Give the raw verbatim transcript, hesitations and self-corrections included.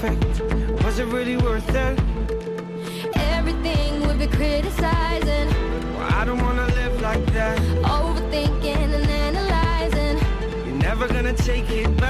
perfect. Was it really worth it? Everything would be criticizing. Well, I don't wanna live like that. Overthinking and analyzing. You're never gonna take it back.